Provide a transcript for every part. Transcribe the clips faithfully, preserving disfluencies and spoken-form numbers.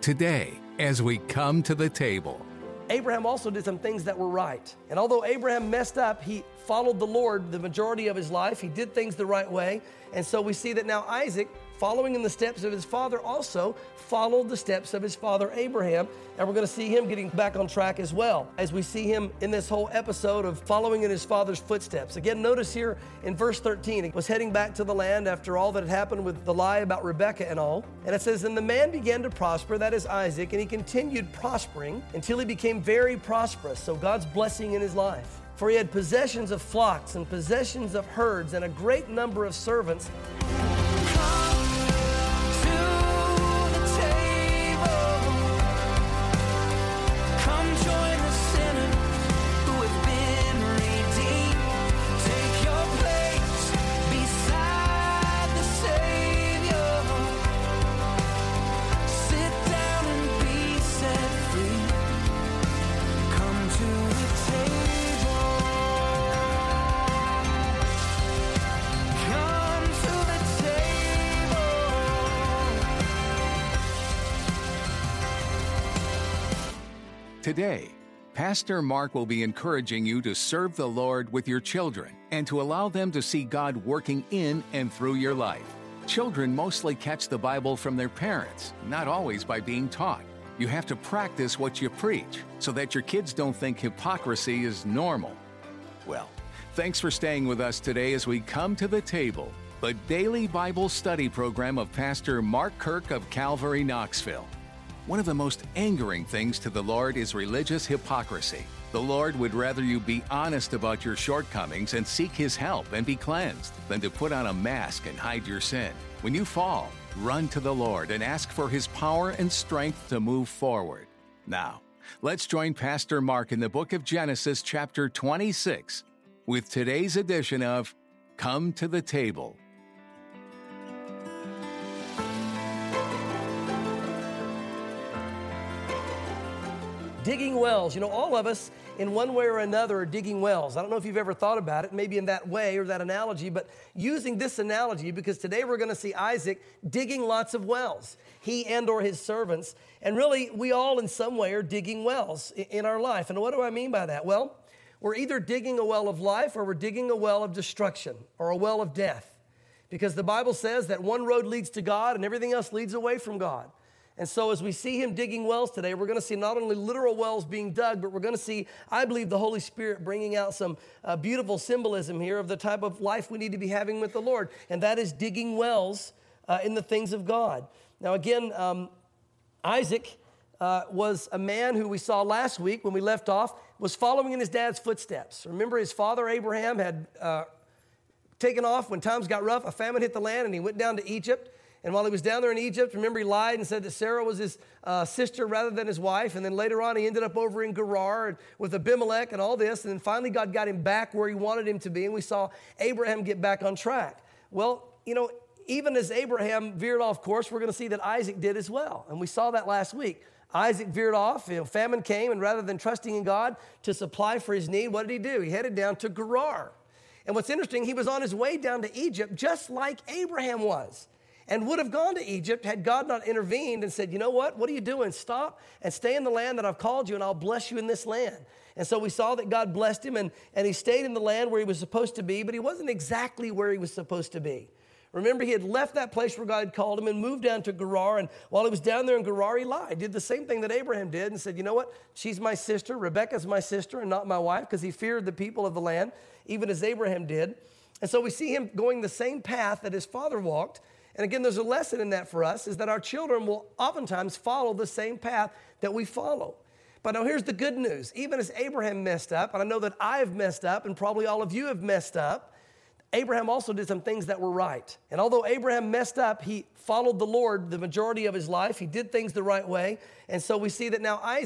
Today, as we come to the table. Abraham also did some things that were right. And although Abraham messed up, he followed the Lord the majority of his life. He did things the right way. And so we see that now Isaac, following in the steps of his father, also followed the steps of his father Abraham. And we're going to see him getting back on track as well, as we see him in this whole episode of following in his father's footsteps. Again, notice here in verse thirteen, he was heading back to the land after all that had happened with the lie about Rebekah and all. And it says, and the man began to prosper, that is Isaac, and he continued prospering until he became very prosperous. So God's blessing in his life. For he had possessions of flocks and possessions of herds and a great number of servants. Today, Pastor Mark will be encouraging you to serve the Lord with your children and to allow them to see God working in and through your life. Children mostly catch the Bible from their parents, not always by being taught. You have to practice what you preach so that your kids don't think hypocrisy is normal. Well, thanks for staying with us today as we come to the table, the daily Bible study program of Pastor Mark Kirk of Calvary, Knoxville. One of the most angering things to the Lord is religious hypocrisy. The Lord would rather you be honest about your shortcomings and seek His help and be cleansed than to put on a mask and hide your sin. When you fall, run to the Lord and ask for His power and strength to move forward. Now, let's join Pastor Mark in the book of Genesis chapter twenty-six with today's edition of Come to the Table. Digging wells. You know, all of us in one way or another are digging wells. I don't know if you've ever thought about it, maybe in that way or that analogy, but using this analogy, because today we're going to see Isaac digging lots of wells, he and or his servants. And really, we all in some way are digging wells in our life. And what do I mean by that? Well, we're either digging a well of life or we're digging a well of destruction or a well of death. Because the Bible says that one road leads to God and everything else leads away from God. And so as we see him digging wells today, we're going to see not only literal wells being dug, but we're going to see, I believe, the Holy Spirit bringing out some uh, beautiful symbolism here of the type of life we need to be having with the Lord. And that is digging wells uh, in the things of God. Now, again, um, Isaac uh, was a man who we saw last week when we left off, was following in his dad's footsteps. Remember, his father Abraham had uh, taken off when times got rough. A famine hit the land, and he went down to Egypt. And while he was down there in Egypt, remember, he lied and said that Sarah was his uh, sister rather than his wife. And then later on, he ended up over in Gerar with Abimelech and all this. And then finally, God got him back where he wanted him to be. And we saw Abraham get back on track. Well, you know, even as Abraham veered off course, we're going to see that Isaac did as well. And we saw that last week. Isaac veered off, you know, famine came, and rather than trusting in God to supply for his need, what did he do? He headed down to Gerar. And what's interesting, he was on his way down to Egypt just like Abraham was, and would have gone to Egypt had God not intervened and said, you know what, what are you doing? Stop and stay in the land that I've called you, and I'll bless you in this land. And so we saw that God blessed him, and, and he stayed in the land where he was supposed to be, but he wasn't exactly where he was supposed to be. Remember, he had left that place where God had called him and moved down to Gerar, and while he was down there in Gerar, he lied. He did the same thing that Abraham did and said, you know what, she's my sister, Rebekah's my sister and not my wife, because he feared the people of the land, even as Abraham did. And so we see him going the same path that his father walked. And again, there's a lesson in that for us, is that our children will oftentimes follow the same path that we follow. But now here's the good news. Even as Abraham messed up, and I know that I've messed up, and probably all of you have messed up, Abraham also did some things that were right. And although Abraham messed up, he followed the Lord the majority of his life. He did things the right way. And so we see that now Isaac,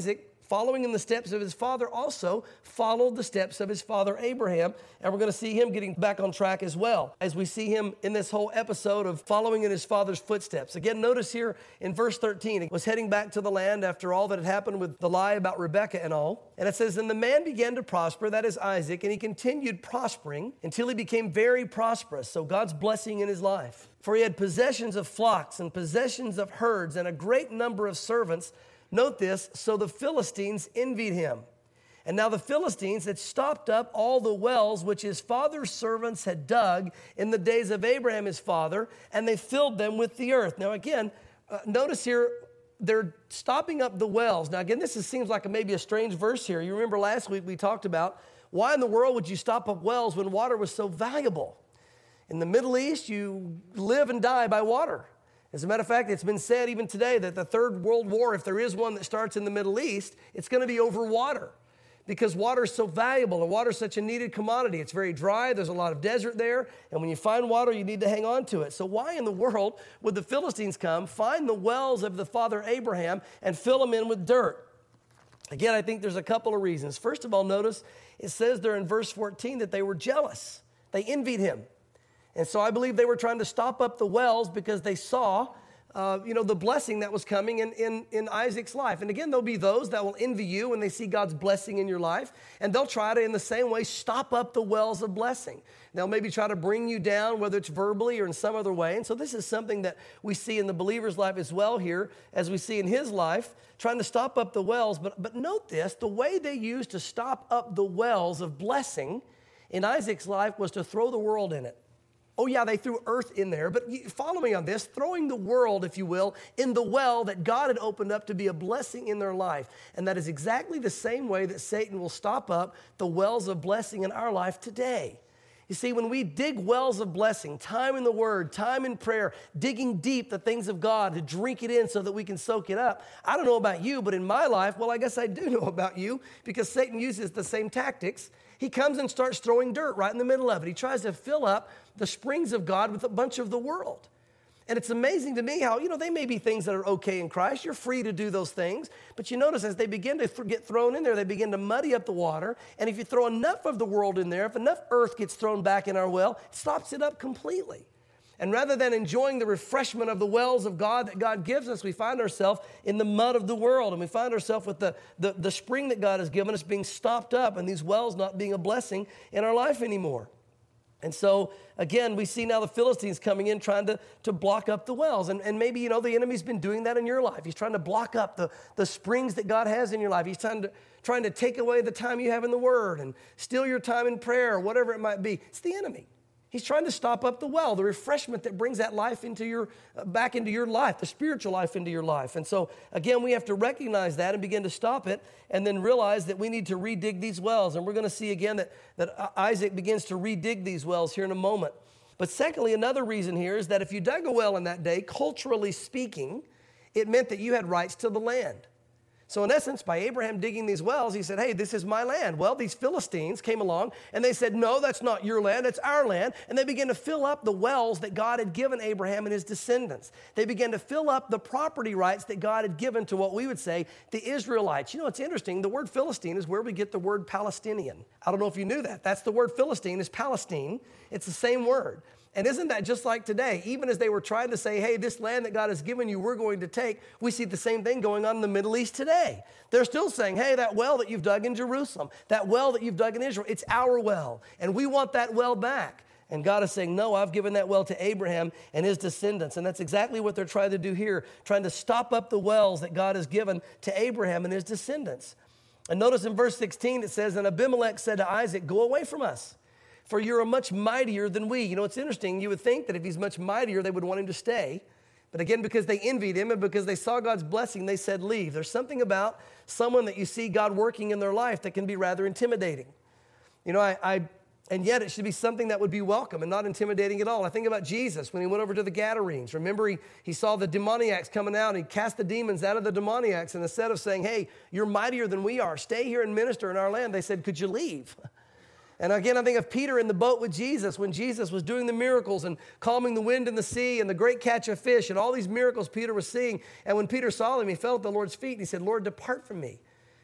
following in the steps of his father, also followed the steps of his father Abraham. And we're going to see him getting back on track as well, as we see him in this whole episode of following in his father's footsteps. Again, notice here in verse thirteen, he was heading back to the land after all that had happened with the lie about Rebekah and all. And it says, and the man began to prosper, that is Isaac, and he continued prospering until he became very prosperous. So God's blessing in his life. For he had possessions of flocks and possessions of herds and a great number of servants. Note this, so the Philistines envied him. And now the Philistines had stopped up all the wells which his father's servants had dug in the days of Abraham his father, and they filled them with the earth. Now again, uh, notice here, they're stopping up the wells. Now again, this is, seems like a, maybe a strange verse here. You remember last week we talked about why in the world would you stop up wells when water was so valuable? In the Middle East, you live and die by water. As a matter of fact, it's been said even today that the Third World War, if there is one that starts in the Middle East, it's going to be over water because water is so valuable and water is such a needed commodity. It's very dry. There's a lot of desert there. And when you find water, you need to hang on to it. So why in the world would the Philistines come, find the wells of the father Abraham, and fill them in with dirt? Again, I think there's a couple of reasons. First of all, notice it says there in verse fourteen that they were jealous. They envied him. And so I believe they were trying to stop up the wells because they saw, uh, you know, the blessing that was coming in, in, in Isaac's life. And again, there'll be those that will envy you when they see God's blessing in your life. And they'll try to, in the same way, stop up the wells of blessing. They'll maybe try to bring you down, whether it's verbally or in some other way. And so this is something that we see in the believer's life as well here, as we see in his life, trying to stop up the wells. But, but note this, the way they used to stop up the wells of blessing in Isaac's life was to throw the world in it. Oh, yeah, they threw earth in there, but follow me on this, throwing the world, if you will, in the well that God had opened up to be a blessing in their life. And that is exactly the same way that Satan will stop up the wells of blessing in our life today. You see, when we dig wells of blessing, time in the Word, time in prayer, digging deep the things of God to drink it in so that we can soak it up. I don't know about you, but in my life, well, I guess I do know about you because Satan uses the same tactics. He comes and starts throwing dirt right in the middle of it. He tries to fill up the springs of God with a bunch of the world. And it's amazing to me how, you know, they may be things that are okay in Christ. You're free to do those things. But you notice as they begin to th- get thrown in there, they begin to muddy up the water. And if you throw enough of the world in there, if enough earth gets thrown back in our well, it stops it up completely. And rather than enjoying the refreshment of the wells of God that God gives us, we find ourselves in the mud of the world. And we find ourselves with the, the, the spring that God has given us being stopped up and these wells not being a blessing in our life anymore. And so, again, we see now the Philistines coming in trying to, to block up the wells. And, and maybe, you know, the enemy's been doing that in your life. He's trying to block up the, the springs that God has in your life. He's trying to, trying to take away the time you have in the Word and steal your time in prayer or whatever it might be. It's the enemy. He's trying to stop up the well, the refreshment that brings that life into your, uh, back into your life, the spiritual life into your life. And so, again, we have to recognize that and begin to stop it and then realize that we need to redig these wells. And we're going to see again that, that Isaac begins to redig these wells here in a moment. But secondly, another reason here is that if you dug a well in that day, culturally speaking, it meant that you had rights to the land. So in essence, by Abraham digging these wells, he said, hey, this is my land. Well, these Philistines came along and they said, no, that's not your land, it's our land. And they began to fill up the wells that God had given Abraham and his descendants. They began to fill up the property rights that God had given to what we would say the Israelites. You know, it's interesting. The word Philistine is where we get the word Palestinian. I don't know if you knew that. That's the word Philistine is Palestine. It's the same word. And isn't that just like today? Even as they were trying to say, hey, this land that God has given you, we're going to take, we see the same thing going on in the Middle East today. They're still saying, hey, that well that you've dug in Jerusalem, that well that you've dug in Israel, it's our well, and we want that well back. And God is saying, no, I've given that well to Abraham and his descendants. And that's exactly what they're trying to do here, trying to stop up the wells that God has given to Abraham and his descendants. And notice in verse sixteen, it says, and Abimelech said to Isaac, go away from us, for you're a much mightier than we. You know, it's interesting. You would think that if he's much mightier, they would want him to stay. But again, because they envied him and because they saw God's blessing, they said, leave. There's something about someone that you see God working in their life that can be rather intimidating. You know, I, I and yet it should be something that would be welcome and not intimidating at all. I think about Jesus when he went over to the Gadarenes. Remember, he, he saw the demoniacs coming out and he cast the demons out of the demoniacs. And instead of saying, hey, you're mightier than we are, stay here and minister in our land, they said, could you leave? And again, I think of Peter in the boat with Jesus when Jesus was doing the miracles and calming the wind and the sea and the great catch of fish and all these miracles Peter was seeing. And when Peter saw them, he fell at the Lord's feet and he said, Lord, depart from me,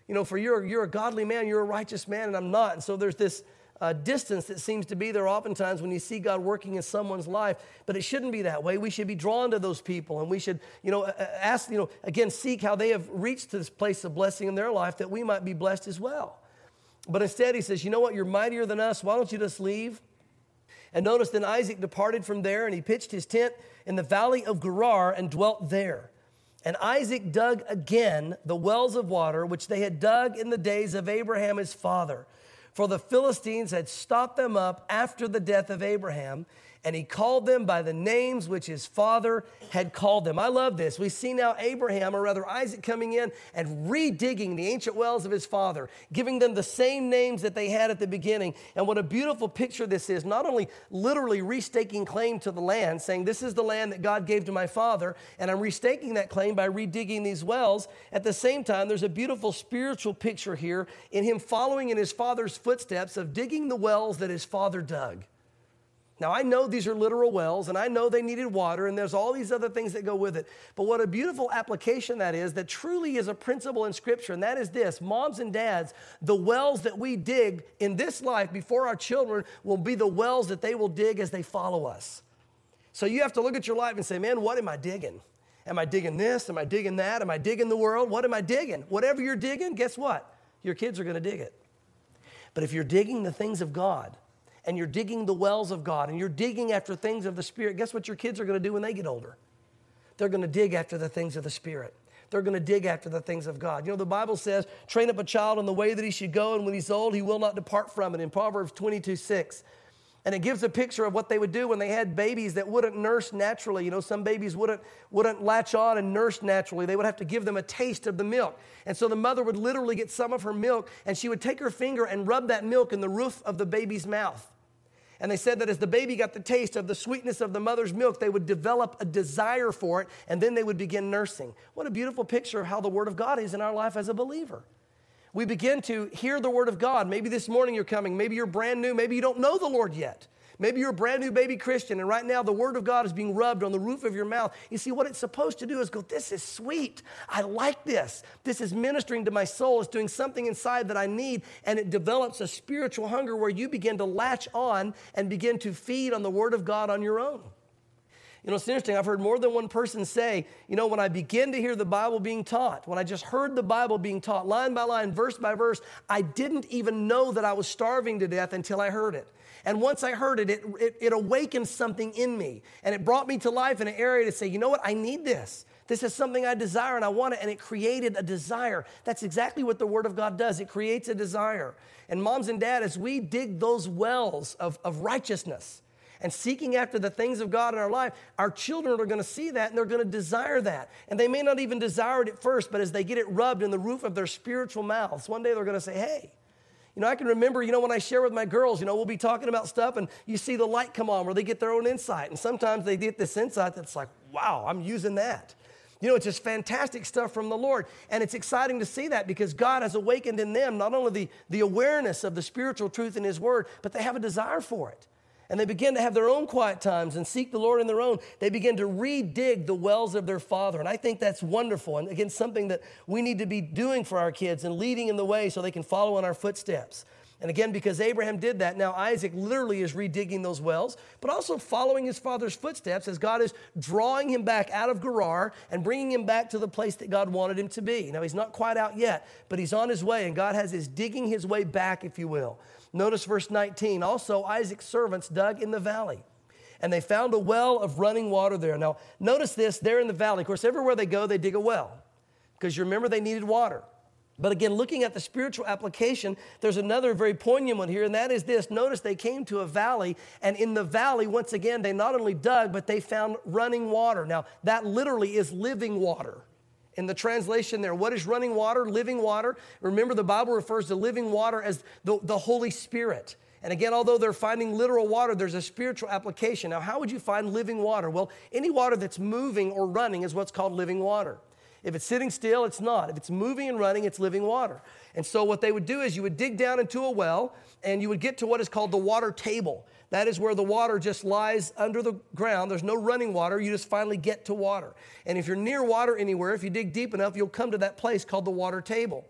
you know, for you're, you're a godly man, you're a righteous man, and I'm not. And so there's this uh, distance that seems to be there oftentimes when you see God working in someone's life. But it shouldn't be that way. We should be drawn to those people, and we should, you know, ask, you know, again, seek how they have reached to this place of blessing in their life that we might be blessed as well. But instead he says, you know what, you're mightier than us. Why don't you just leave? And notice then Isaac departed from there, and he pitched his tent in the valley of Gerar and dwelt there. And Isaac dug again the wells of water, which they had dug in the days of Abraham his father. For the Philistines had stopped them up after the death of Abraham, and he called them by the names which his father had called them. I love this. We see now Abraham, or rather Isaac, coming in and redigging the ancient wells of his father, giving them the same names that they had at the beginning. And what a beautiful picture this is, not only literally restaking claim to the land, saying this is the land that God gave to my father, and I'm restaking that claim by redigging these wells. At the same time, there's a beautiful spiritual picture here in him following in his father's footsteps of digging the wells that his father dug. Now, I know these are literal wells, and I know they needed water, and there's all these other things that go with it. But what a beautiful application that is, that truly is a principle in Scripture, and that is this: moms and dads, the wells that we dig in this life before our children will be the wells that they will dig as they follow us. So you have to look at your life and say, man, what am I digging? Am I digging this? Am I digging that? Am I digging the world? What am I digging? Whatever you're digging, guess what? Your kids are going to dig it. But if you're digging the things of God, and you're digging the wells of God, and you're digging after things of the Spirit, guess what your kids are going to do when they get older? They're going to dig after the things of the Spirit. They're going to dig after the things of God. You know, the Bible says, train up a child in the way that he should go, and when he's old, he will not depart from it, in Proverbs twenty-two six. And it gives a picture of what they would do when they had babies that wouldn't nurse naturally. You know, some babies wouldn't, wouldn't latch on and nurse naturally. They would have to give them a taste of the milk. And so the mother would literally get some of her milk, and she would take her finger and rub that milk in the roof of the baby's mouth. And they said that as the baby got the taste of the sweetness of the mother's milk, they would develop a desire for it, and then they would begin nursing. What a beautiful picture of how the Word of God is in our life as a believer. We begin to hear the Word of God. Maybe this morning you're coming. Maybe you're brand new. Maybe you don't know the Lord yet. Maybe you're a brand new baby Christian, and right now the Word of God is being rubbed on the roof of your mouth. You see, what it's supposed to do is go, this is sweet. I like this. This is ministering to my soul. It's doing something inside that I need, and it develops a spiritual hunger where you begin to latch on and begin to feed on the Word of God on your own. You know, it's interesting. I've heard more than one person say, you know, when I begin to hear the Bible being taught, when I just heard the Bible being taught line by line, verse by verse, I didn't even know that I was starving to death until I heard it. And once I heard it, it, it, it awakened something in me. And it brought me to life in an area to say, you know what, I need this. This is something I desire and I want it. And it created a desire. That's exactly what the Word of God does. It creates a desire. And moms and dads, as we dig those wells of, of righteousness and seeking after the things of God in our life, our children are going to see that and they're going to desire that. And they may not even desire it at first, but as they get it rubbed in the roof of their spiritual mouths, one day they're going to say, hey, you know, I can remember, you know, when I share with my girls, you know, we'll be talking about stuff and you see the light come on where they get their own insight. And sometimes they get this insight that's like, wow, I'm using that. You know, it's just fantastic stuff from the Lord. And it's exciting to see that because God has awakened in them not only the, the awareness of the spiritual truth in His Word, but they have a desire for it. And they begin to have their own quiet times and seek the Lord in their own. They begin to redig the wells of their father. And I think that's wonderful. And again, something that we need to be doing for our kids and leading in the way so they can follow in our footsteps. And again, because Abraham did that, now Isaac literally is redigging those wells, but also following his father's footsteps as God is drawing him back out of Gerar and bringing him back to the place that God wanted him to be. Now, he's not quite out yet, but he's on his way, and God has his digging his way back, if you will. Notice verse nineteen. Also, Isaac's servants dug in the valley, and they found a well of running water there. Now, notice this, they're in the valley. Of course, everywhere they go, they dig a well, because you remember they needed water. But again, looking at the spiritual application, there's another very poignant one here, and that is this. Notice they came to a valley, and in the valley, once again, they not only dug, but they found running water. Now, that literally is living water. In the translation there, what is running water? Living water. Remember, the Bible refers to living water as the, the Holy Spirit. And again, although they're finding literal water, there's a spiritual application. Now, how would you find living water? Well, any water that's moving or running is what's called living water. If it's sitting still, it's not. If it's moving and running, it's living water. And so what they would do is you would dig down into a well, and you would get to what is called the water table. That is where the water just lies under the ground. There's no running water. You just finally get to water. And if you're near water anywhere, if you dig deep enough, you'll come to that place called the water table.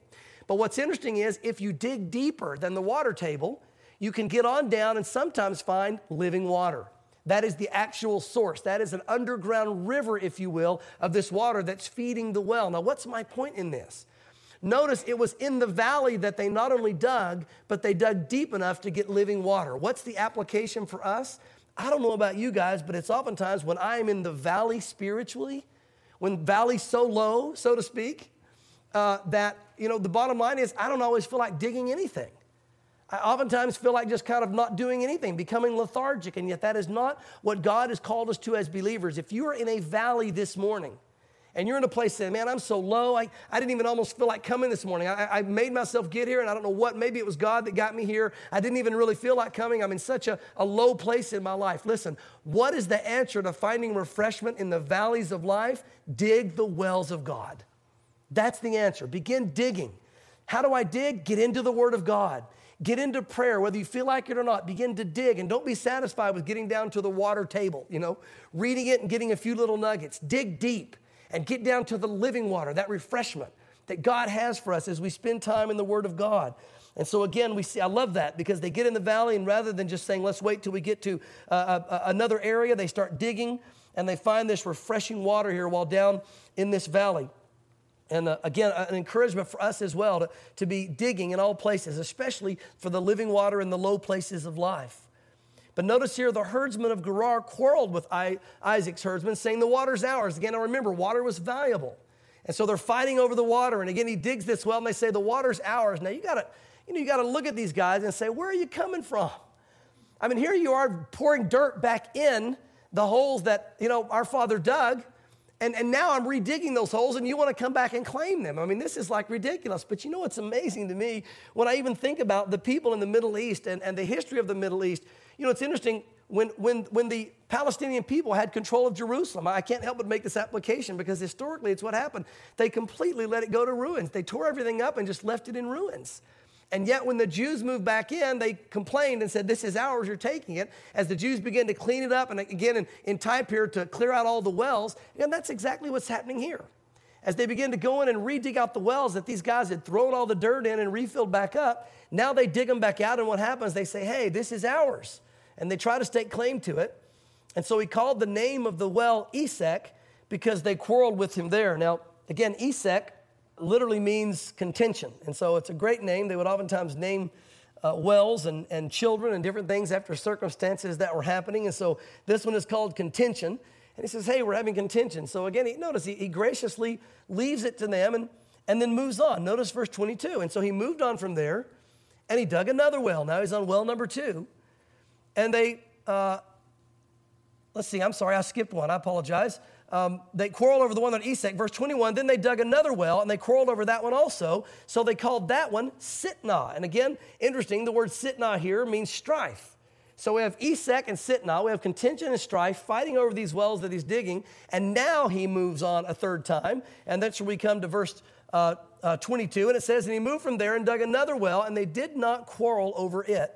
But what's interesting is if you dig deeper than the water table, you can get on down and sometimes find living water. That is the actual source. That is an underground river, if you will, of this water that's feeding the well. Now, what's my point in this? Notice it was in the valley that they not only dug, but they dug deep enough to get living water. What's the application for us? I don't know about you guys, but it's oftentimes when I am in the valley spiritually, when valley's so low, so to speak, uh, that, you know, the bottom line is I don't always feel like digging anything. I oftentimes feel like just kind of not doing anything, becoming lethargic, and yet that is not what God has called us to as believers. If you are in a valley this morning, and you're in a place saying, man, I'm so low, I, I didn't even almost feel like coming this morning. I, I made myself get here, and I don't know what. Maybe it was God that got me here. I didn't even really feel like coming. I'm in such a, a low place in my life. Listen, what is the answer to finding refreshment in the valleys of life? Dig the wells of God. That's the answer. Begin digging. How do I dig? Get into the Word of God. Get into prayer, whether you feel like it or not. Begin to dig, and don't be satisfied with getting down to the water table, you know, reading it and getting a few little nuggets. Dig deep. And get down to the living water, that refreshment that God has for us as we spend time in the Word of God. And so again, we see, I love that because they get in the valley, and rather than just saying, let's wait till we get to uh, uh, another area, they start digging, and they find this refreshing water here while down in this valley. And uh, again, an encouragement for us as well to, to be digging in all places, especially for the living water in the low places of life. But notice here, the herdsmen of Gerar quarreled with I, Isaac's herdsmen, saying the water's ours. Again, now remember, water was valuable. And so they're fighting over the water. And again, he digs this well, and they say the water's ours. Now, you got to you know, you got to look at these guys and say, where are you coming from? I mean, here you are pouring dirt back in the holes that, you know, our father dug. And, and now I'm redigging those holes, and you want to come back and claim them. I mean, this is like ridiculous. But you know what's amazing to me? When I even think about the people in the Middle East and, and the history of the Middle East, you know, it's interesting, when, when, when the Palestinian people had control of Jerusalem, I can't help but make this application because historically it's what happened. They completely let it go to ruins. They tore everything up and just left it in ruins. And yet when the Jews moved back in, they complained and said, this is ours, you're taking it. As the Jews began to clean it up, and again in, in time period to clear out all the wells, and that's exactly what's happening here. As they begin to go in and re-dig out the wells that these guys had thrown all the dirt in and refilled back up, now they dig them back out, and what happens? They say, hey, this is ours. And they try to stake claim to it. And so he called the name of the well Esek because they quarreled with him there. Now, again, Esek literally means contention. And so it's a great name. They would oftentimes name uh, wells and, and children and different things after circumstances that were happening. And so this one is called contention. And he says, hey, we're having contention. So again, he, notice he, he graciously leaves it to them and, and then moves on. Notice verse twenty-two. And so he moved on from there, and he dug another well. Now he's on well number two. And they, uh, let's see, I'm sorry, I skipped one. I apologize. Um, they quarreled over the one on Esek. Verse twenty-one, then they dug another well, and they quarreled over that one also. So they called that one Sitnah. And again, interesting, the word Sitnah here means strife. So we have Esek and Sitnah. We have contention and strife fighting over these wells that he's digging. And now he moves on a third time. And that's where we come to verse uh, uh, twenty-two. And it says, and he moved from there and dug another well, and they did not quarrel over it.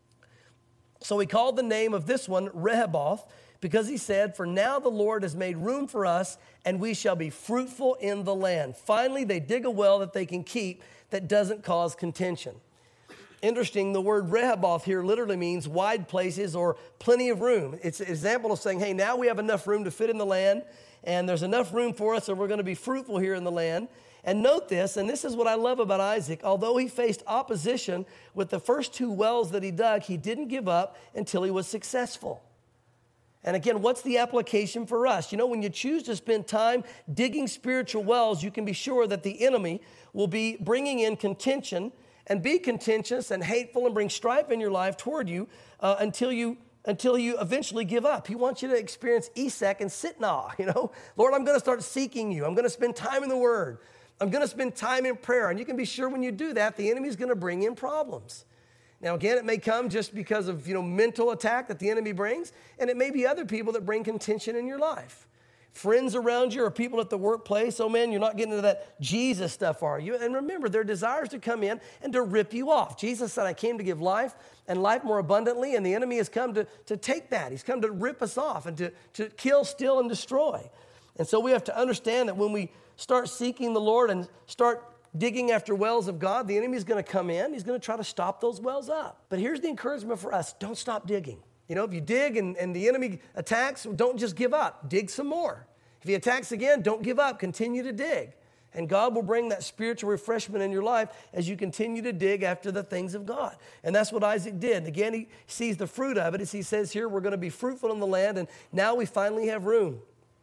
So he called the name of this one Rehoboth, because he said, for now the Lord has made room for us, and we shall be fruitful in the land. Finally, they dig a well that they can keep that doesn't cause contention. Interesting, the word Rehoboth here literally means wide places or plenty of room. It's an example of saying, hey, now we have enough room to fit in the land, and there's enough room for us, and we're going to be fruitful here in the land. And note this, and this is what I love about Isaac. Although he faced opposition with the first two wells that he dug, he didn't give up until he was successful. And again, what's the application for us? You know, when you choose to spend time digging spiritual wells, you can be sure that the enemy will be bringing in contention and be contentious and hateful and bring strife in your life toward you uh, until you until you eventually give up. He wants you to experience Esek and Sitnah, you know. Lord, I'm going to start seeking you. I'm going to spend time in the Word. I'm going to spend time in prayer. And you can be sure when you do that, the enemy's going to bring in problems. Now, again, it may come just because of, you know, mental attack that the enemy brings, and it may be other people that bring contention in your life. Friends around you or people at the workplace, oh man, you're not getting into that Jesus stuff, are you? And remember, their desires to come in and to rip you off. Jesus said, I came to give life and life more abundantly, and the enemy has come to, to take that. He's come to rip us off and to, to kill, steal, and destroy. And so we have to understand that when we start seeking the Lord and start digging after wells of God, the enemy's going to come in. He's going to try to stop those wells up. But here's the encouragement for us. Don't stop digging. You know, if you dig and, and the enemy attacks, don't just give up. Dig some more. If he attacks again, don't give up. Continue to dig. And God will bring that spiritual refreshment in your life as you continue to dig after the things of God. And that's what Isaac did. And again, he sees the fruit of it. As he says here, we're going to be fruitful in the land, and now we finally have room.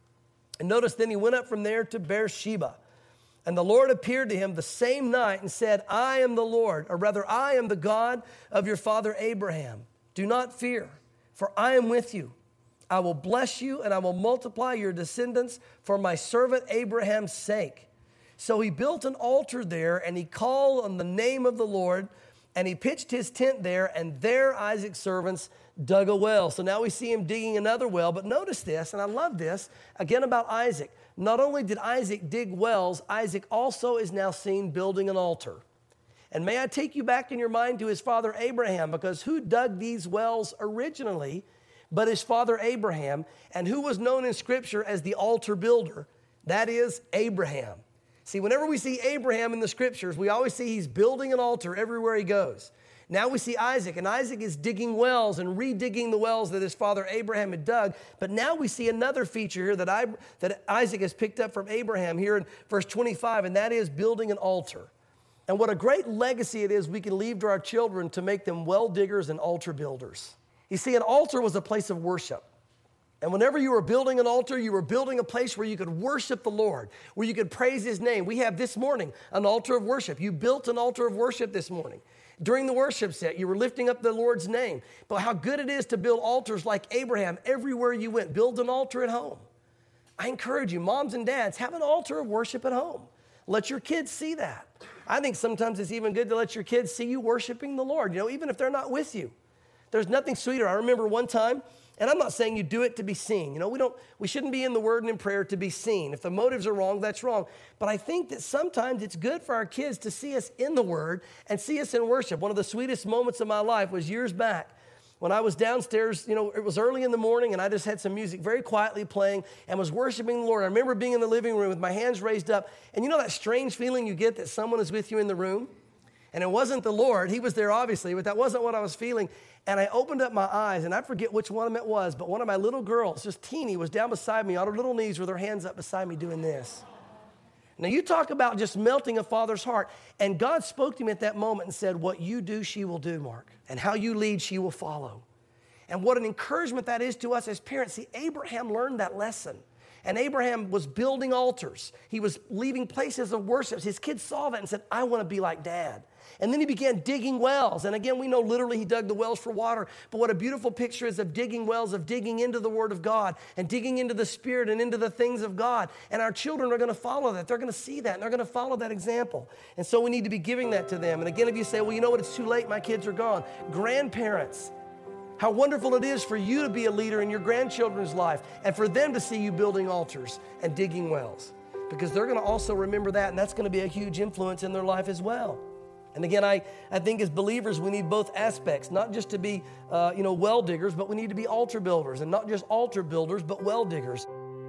And notice then he went up from there to Beersheba. And the Lord appeared to him the same night and said, I am the Lord, or rather, I am the God of your father Abraham. Do not fear, for I am with you. I will bless you, and I will multiply your descendants for my servant Abraham's sake. So he built an altar there, and he called on the name of the Lord, and he pitched his tent there, and there Isaac's servants dug a well. So now we see him digging another well, but notice this, and I love this, again about Isaac. Not only did Isaac dig wells, Isaac also is now seen building an altar. And may I take you back in your mind to his father Abraham, because who dug these wells originally but his father Abraham, and who was known in Scripture as the altar builder? That is Abraham. See, whenever we see Abraham in the Scriptures, we always see he's building an altar everywhere he goes. Now we see Isaac, and Isaac is digging wells and redigging the wells that his father Abraham had dug. But now we see another feature here that, I, that Isaac has picked up from Abraham here in verse twenty-five, and that is building an altar. And what a great legacy it is we can leave to our children to make them well diggers and altar builders. You see, an altar was a place of worship. And whenever you were building an altar, you were building a place where you could worship the Lord, where you could praise his name. We have this morning an altar of worship. You built an altar of worship this morning. During the worship set, you were lifting up the Lord's name. But how good it is to build altars like Abraham everywhere you went. Build an altar at home. I encourage you, moms and dads, have an altar of worship at home. Let your kids see that. I think sometimes it's even good to let your kids see you worshiping the Lord, you know, even if they're not with you. There's nothing sweeter. I remember one time, and I'm not saying you do it to be seen. You know, we don't, we shouldn't be in the Word and in prayer to be seen. If the motives are wrong, that's wrong. But I think that sometimes it's good for our kids to see us in the Word and see us in worship. One of the sweetest moments of my life was years back when I was downstairs. You know, it was early in the morning, and I just had some music very quietly playing and was worshiping the Lord. I remember being in the living room with my hands raised up, and you know that strange feeling you get that someone is with you in the room? And it wasn't the Lord. He was there, obviously, but that wasn't what I was feeling. And I opened up my eyes, and I forget which one of them it was, but one of my little girls, just teeny, was down beside me on her little knees with her hands up beside me doing this. Now, you talk about just melting a father's heart. And God spoke to me at that moment and said, what you do, she will do, Mark. And how you lead, she will follow. And what an encouragement that is to us as parents. See, Abraham learned that lesson. And Abraham was building altars. He was leaving places of worship. His kids saw that and said, I want to be like Dad. And then he began digging wells. And again, we know literally he dug the wells for water. But what a beautiful picture is of digging wells, of digging into the Word of God and digging into the Spirit and into the things of God. And our children are going to follow that. They're going to see that, and they're going to follow that example. And so we need to be giving that to them. And again, if you say, well, you know what, it's too late, my kids are gone. Grandparents, how wonderful it is for you to be a leader in your grandchildren's life and for them to see you building altars and digging wells, because they're going to also remember that, and that's going to be a huge influence in their life as well. And again, I, I think as believers, we need both aspects, not just to be, uh, you know, well diggers, but we need to be altar builders, and not just altar builders, but well diggers.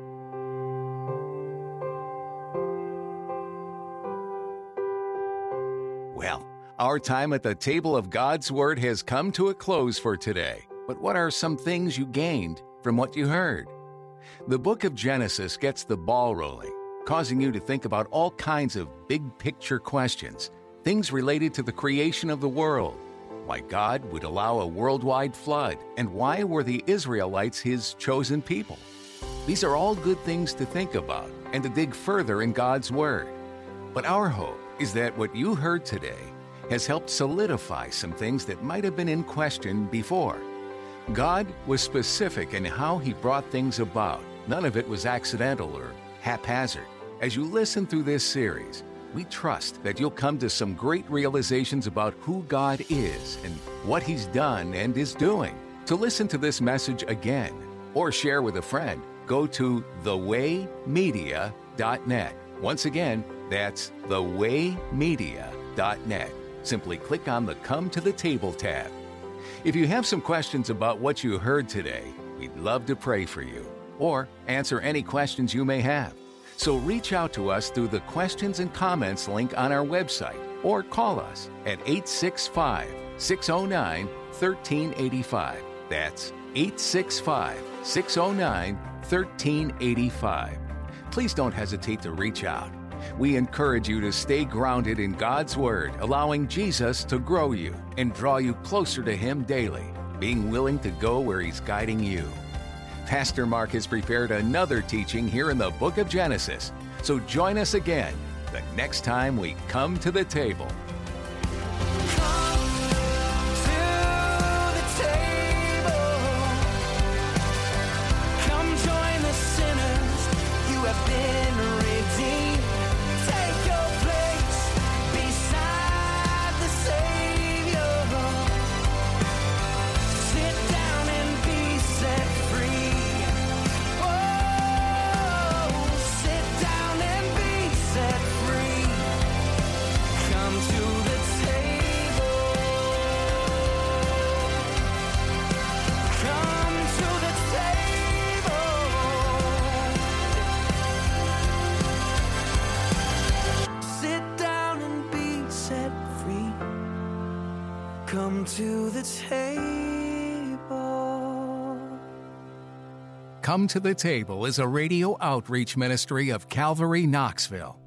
Well, our time at the table of God's Word has come to a close for today. But what are some things you gained from what you heard? The book of Genesis gets the ball rolling, causing you to think about all kinds of big picture questions. Things related to the creation of the world, why God would allow a worldwide flood, and why were the Israelites his chosen people. These are all good things to think about and to dig further in God's Word. But our hope is that what you heard today has helped solidify some things that might have been in question before. God was specific in how he brought things about. None of it was accidental or haphazard. As you listen through this series, we trust that you'll come to some great realizations about who God is and what he's done and is doing. To listen to this message again or share with a friend, go to the way media dot net. Once again, that's the way media dot net. Simply click on the Come to the Table tab. If you have some questions about what you heard today, we'd love to pray for you or answer any questions you may have. So reach out to us through the questions and comments link on our website or call us at eight six five, six oh nine, one three eight five. That's eight six five, six oh nine, one three eight five. Please don't hesitate to reach out. We encourage you to stay grounded in God's Word, allowing Jesus to grow you and draw you closer to Him daily, being willing to go where He's guiding you. Pastor Mark has prepared another teaching here in the book of Genesis, so join us again the next time we come to the table. Come to the table. Come to the Table is a radio outreach ministry of Calvary Knoxville.